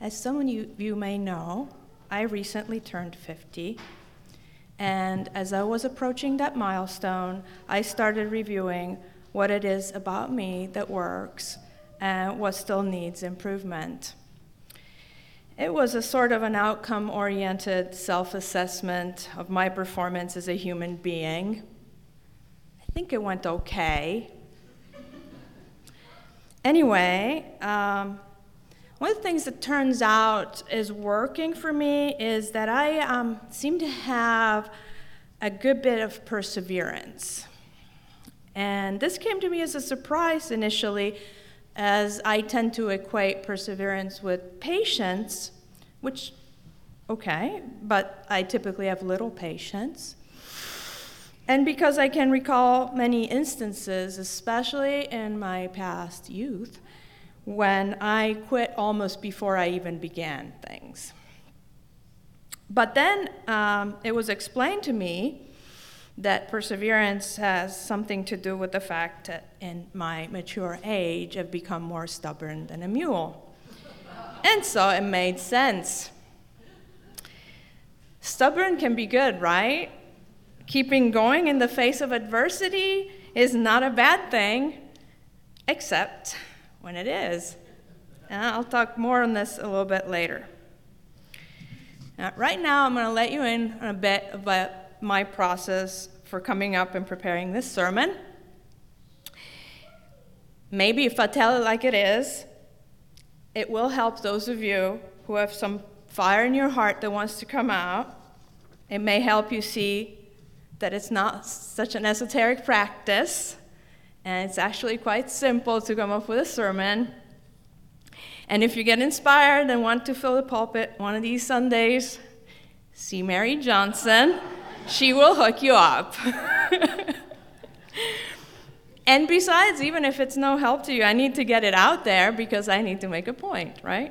As some of you may know, I recently turned 50, and as I was approaching that milestone, I started reviewing what it is about me that works and what still needs improvement. It was a sort of an outcome-oriented self-assessment of my performance as a human being. I think it went okay. Anyway, one of the things that turns out is working for me is that I seem to have a good bit of perseverance. And this came to me as a surprise initially, as I tend to equate perseverance with patience, which, okay, but I typically have little patience. And because I can recall many instances, especially in my past youth, when I quit almost before I even began things. But then it was explained to me that perseverance has something to do with the fact that in my mature age, I've become more stubborn than a mule. And so it made sense. Stubborn can be good, right? Keeping going in the face of adversity is not a bad thing, except when it is. And I'll talk more on this a little bit later. Now, right now, I'm going to let you in on a bit about my process for coming up and preparing this sermon. Maybe if I tell it like it is, it will help those of you who have some fire in your heart that wants to come out. It may help you see that it's not such an esoteric practice, and it's actually quite simple to come up with a sermon. And if you get inspired and want to fill the pulpit one of these Sundays, see Mary Johnson. She will hook you up. And besides, even if it's no help to you, I need to get it out there because I need to make a point, right?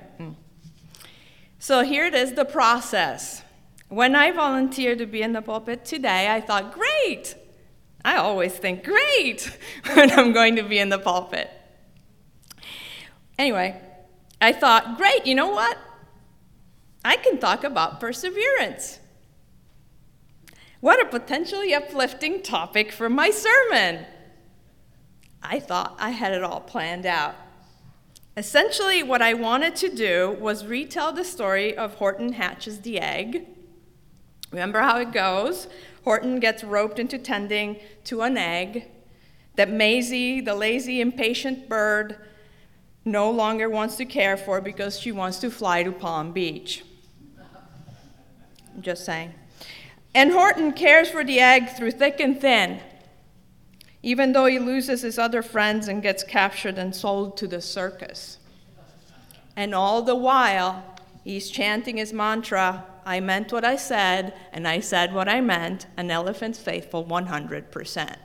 So here it is, the process. When I volunteered to be in the pulpit today, I thought, great! I always think, great, when I'm going to be in the pulpit. Anyway, I thought, great, you know what? I can talk about perseverance. What a potentially uplifting topic for my sermon. I thought I had it all planned out. Essentially, what I wanted to do was retell the story of Horton hatches the egg. Remember how it goes? Horton gets roped into tending to an egg that Maisie, the lazy, impatient bird, no longer wants to care for because she wants to fly to Palm Beach. I'm just saying. And Horton cares for the egg through thick and thin, even though he loses his other friends and gets captured and sold to the circus. And all the while, he's chanting his mantra, I meant what I said, and I said what I meant, an elephant's faithful 100%.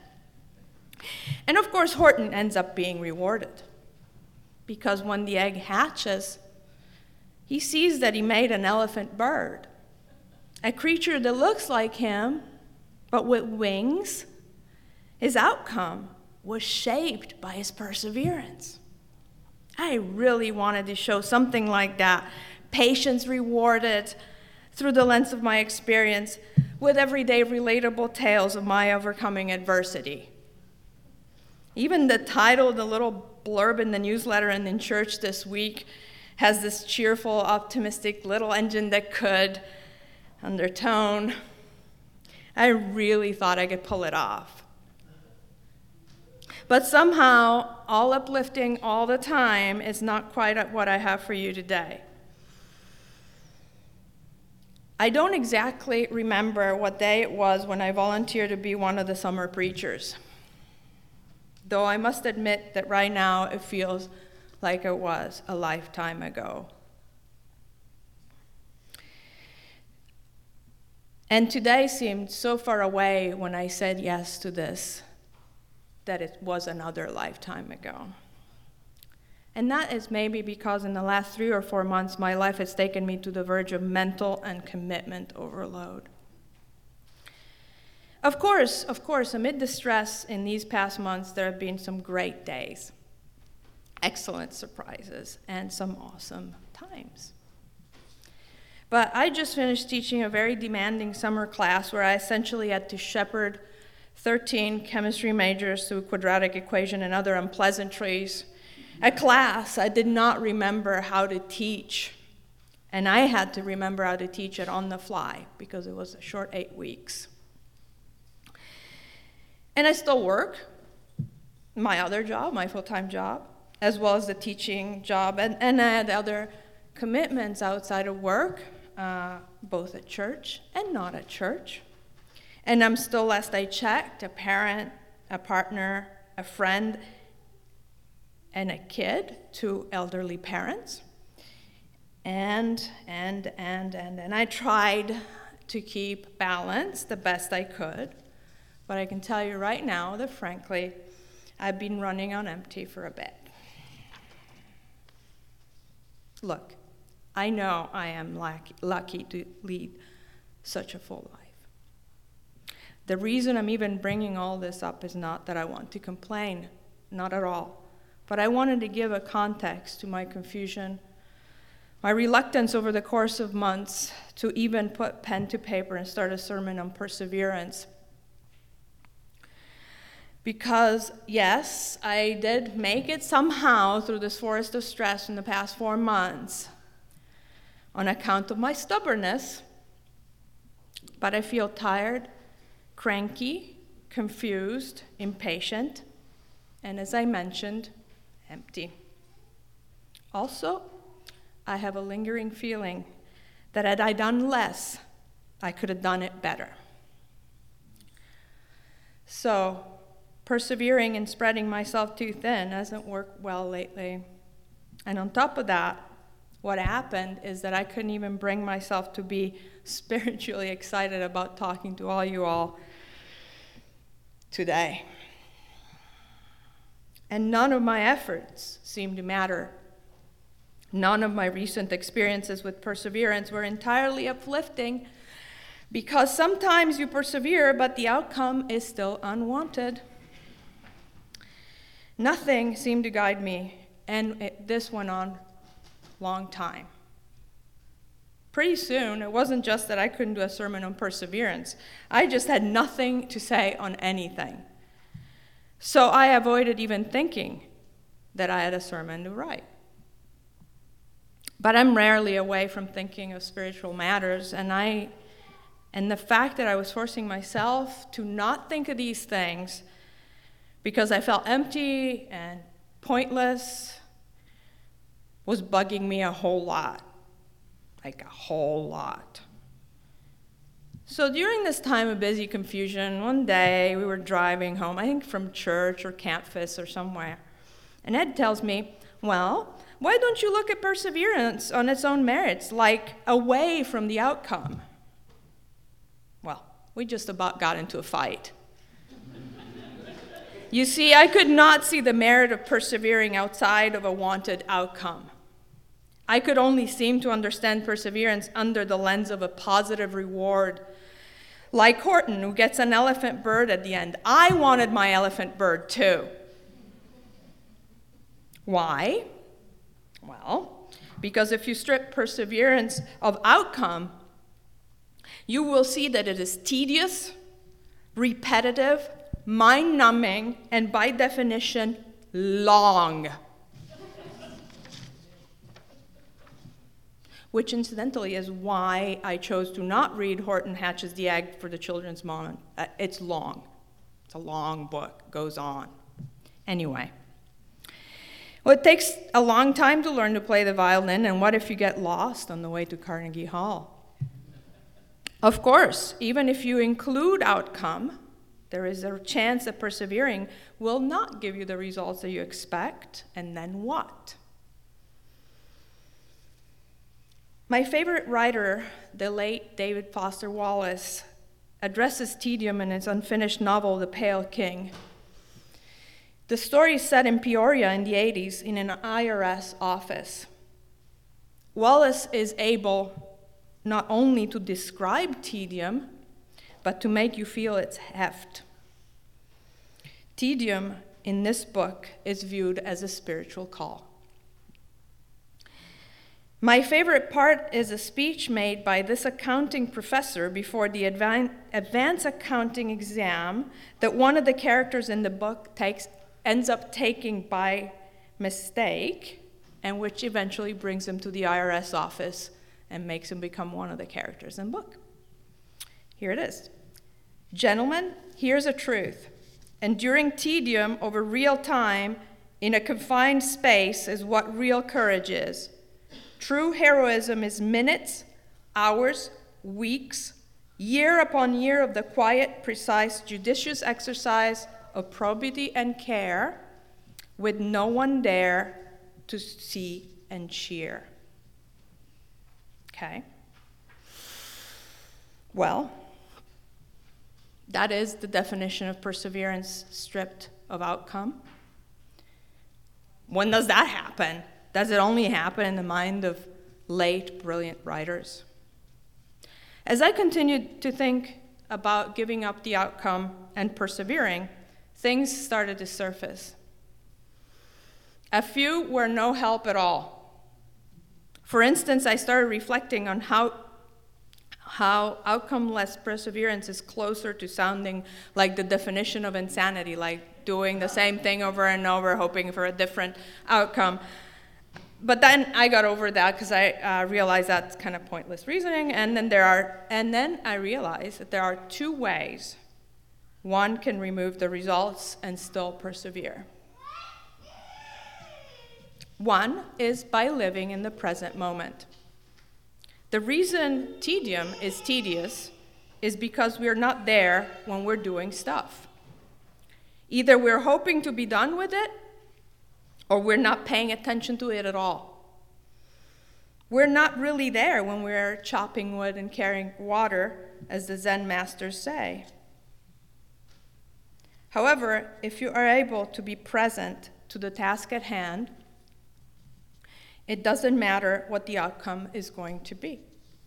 And of course, Horton ends up being rewarded, because when the egg hatches, he sees that he made an elephant bird, a creature that looks like him, but with wings. His outcome was shaped by his perseverance. I really wanted to show something like that, patience rewarded through the lens of my experience with everyday relatable tales of my overcoming adversity. Even the title, the little blurb in the newsletter and in church this week, has this cheerful, optimistic little engine that could undertone. I really thought I could pull it off. But somehow, all uplifting all the time is not quite what I have for you today. I don't exactly remember what day it was when I volunteered to be one of the summer preachers, though I must admit that right now it feels like it was a lifetime ago. And today seemed so far away when I said yes to this, that it was another lifetime ago. And that is maybe because in the last 3 or 4 months, my life has taken me to the verge of mental and commitment overload. Of course, amid the stress in these past months, there have been some great days, excellent surprises, and some awesome times. But I just finished teaching a very demanding summer class where I essentially had to shepherd 13 chemistry majors through quadratic equation and other unpleasantries. A class I did not remember how to teach. And I had to remember how to teach it on the fly because it was a short 8 weeks. And I still work my other job, my full-time job, as well as the teaching job. And I had other commitments outside of work, both at church and not at church. And I'm still, last I checked, a parent, a partner, a friend, and a kid to elderly parents. And I tried to keep balance the best I could. But I can tell you right now that, frankly, I've been running on empty for a bit. Look, I know I am lucky to lead such a full life. The reason I'm even bringing all this up is not that I want to complain, not at all. But I wanted to give a context to my confusion, my reluctance over the course of months to even put pen to paper and start a sermon on perseverance. Because, yes, I did make it somehow through this forest of stress in the past 4 months on account of my stubbornness, but I feel tired, cranky, confused, impatient, and as I mentioned, empty. Also, I have a lingering feeling that had I done less, I could have done it better. So, persevering and spreading myself too thin hasn't worked well lately. And on top of that, what happened is that I couldn't even bring myself to be spiritually excited about talking to all you all today. And none of my efforts seemed to matter. None of my recent experiences with perseverance were entirely uplifting, because sometimes you persevere, but the outcome is still unwanted. Nothing seemed to guide me, and this went on a long time. Pretty soon, it wasn't just that I couldn't do a sermon on perseverance. I just had nothing to say on anything. So I avoided even thinking that I had a sermon to write. But I'm rarely away from thinking of spiritual matters, and the fact that I was forcing myself to not think of these things because I felt empty and pointless was bugging me a whole lot, like a whole lot. So during this time of busy confusion, one day we were driving home, I think from church or campus or somewhere, and Ed tells me, well, why don't you look at perseverance on its own merits, like away from the outcome? Well, we just about got into a fight. You see, I could not see the merit of persevering outside of a wanted outcome. I could only seem to understand perseverance under the lens of a positive reward. Like Horton, who gets an elephant bird at the end. I wanted my elephant bird too. Why? Well, because if you strip perseverance of outcome, you will see that it is tedious, repetitive, mind-numbing, and by definition, long. Which incidentally is why I chose to not read Horton Hatches the Egg for the Children's Mom. It's long. It's a long book, goes on. Anyway. Well, it takes a long time to learn to play the violin, and what if you get lost on the way to Carnegie Hall? Of course, even if you include outcome, there is a chance that persevering will not give you the results that you expect, and then what? My favorite writer, the late David Foster Wallace, addresses tedium in his unfinished novel, The Pale King. The story is set in Peoria in the 80s in an IRS office. Wallace is able not only to describe tedium, but to make you feel its heft. Tedium in this book is viewed as a spiritual call. My favorite part is a speech made by this accounting professor before the advanced accounting exam that one of the characters in the book ends up taking by mistake, and which eventually brings him to the IRS office and makes him become one of the characters in the book. Here it is. Gentlemen, here's a truth. Enduring tedium over real time in a confined space is what real courage is. True heroism is minutes, hours, weeks, year upon year of the quiet, precise, judicious exercise of probity and care, with no one there to see and cheer. Okay? Well, that is the definition of perseverance stripped of outcome. When does that happen? Does it only happen in the mind of late, brilliant writers? As I continued to think about giving up the outcome and persevering, things started to surface. A few were no help at all. For instance, I started reflecting on how outcome-less perseverance is closer to sounding like the definition of insanity, like doing the same thing over and over, hoping for a different outcome. But then I got over that because I realized that's kind of pointless reasoning. And then I realized that there are two ways one can remove the results and still persevere. One is by living in the present moment. The reason tedium is tedious is because we're not there when we're doing stuff. Either we're hoping to be done with it, or we're not paying attention to it at all. We're not really there when we're chopping wood and carrying water, as the Zen masters say. However, if you are able to be present to the task at hand, it doesn't matter what the outcome is going to be.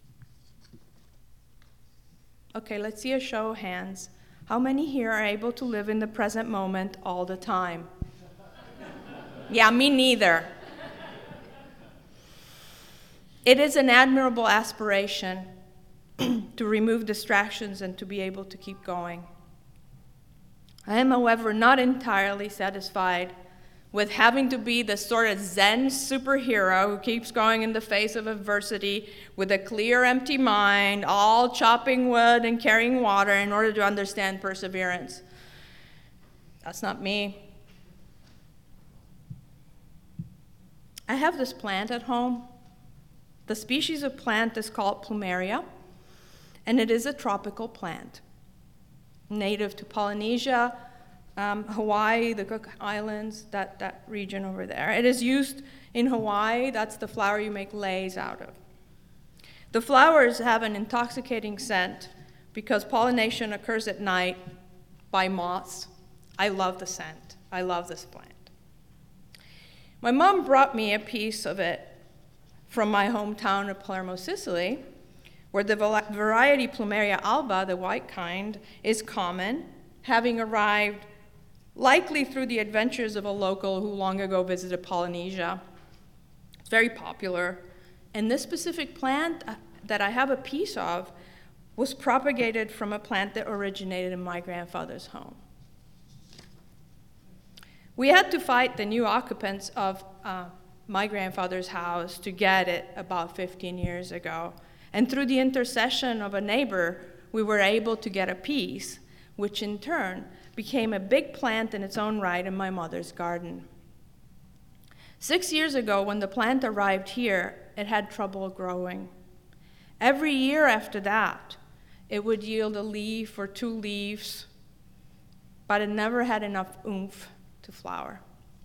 Okay, let's see a show of hands. How many here are able to live in the present moment all the time? Yeah, me neither. It is an admirable aspiration to remove distractions and to be able to keep going. I am, however, not entirely satisfied with having to be the sort of Zen superhero who keeps going in the face of adversity with a clear, empty mind, all chopping wood and carrying water in order to understand perseverance. That's not me. I have this plant at home. The species of plant is called plumeria, and it is a tropical plant, native to Polynesia, Hawaii, the Cook Islands, that region over there. It is used in Hawaii. That's the flower you make leis out of. The flowers have an intoxicating scent because pollination occurs at night by moths. I love the scent. I love this plant. My mom brought me a piece of it from my hometown of Palermo, Sicily, where the variety Plumeria alba, the white kind, is common, having arrived likely through the adventures of a local who long ago visited Polynesia. It's very popular. And this specific plant that I have a piece of was propagated from a plant that originated in my grandfather's home. We had to fight the new occupants of my grandfather's house to get it about 15 years ago. And through the intercession of a neighbor, we were able to get a piece, which in turn became a big plant in its own right in my mother's garden. 6 years ago, when the plant arrived here, it had trouble growing. Every year after that, it would yield a leaf or two leaves, but it never had enough oomph to flower.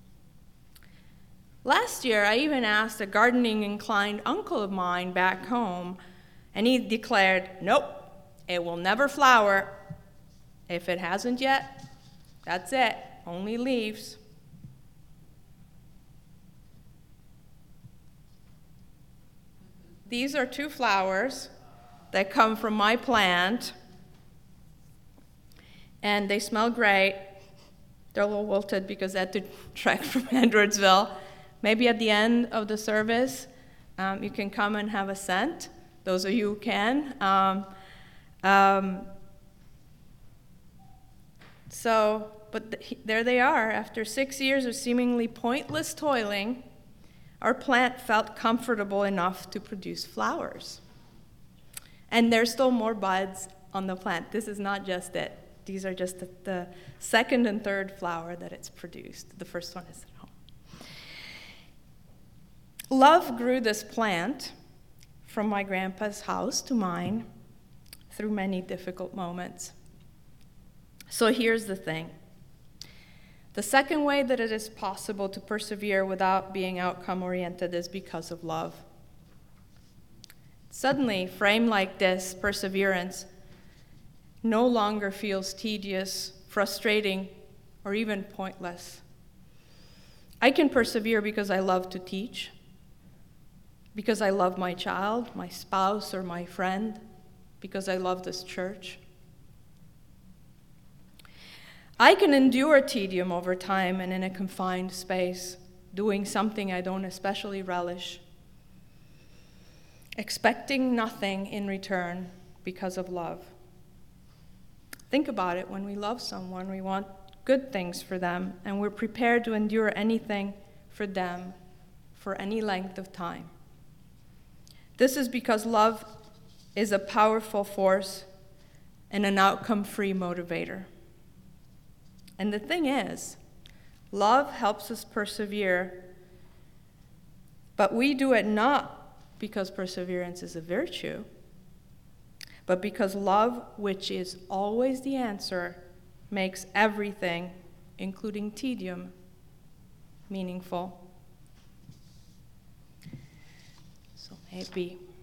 Last year, I even asked a gardening-inclined uncle of mine back home, and he declared, nope, it will never flower. If it hasn't yet, that's it, only leaves. These are two flowers that come from my plant, and they smell great. They're a little wilted because I had to trek from Edwardsville. Maybe at the end of the service, You can come and have a scent, those of you who can. There they are. After 6 years of seemingly pointless toiling, our plant felt comfortable enough to produce flowers. And there's still more buds on the plant. This is not just it. These are just the second and third flower that it's produced. The first one is at home. Love grew this plant from my grandpa's house to mine through many difficult moments. So here's the thing. The second way that it is possible to persevere without being outcome-oriented is because of love. Suddenly, framed like this, perseverance no longer feels tedious, frustrating, or even pointless. I can persevere because I love to teach, because I love my child, my spouse, or my friend, because I love this church. I can endure tedium over time and in a confined space, doing something I don't especially relish, expecting nothing in return because of love. Think about it. When we love someone, we want good things for them, and we're prepared to endure anything for them for any length of time. This is because love is a powerful force and an outcome-free motivator. And the thing is, love helps us persevere, but we do it not because perseverance is a virtue, but because love, which is always the answer, makes everything, including tedium, meaningful. So may it be.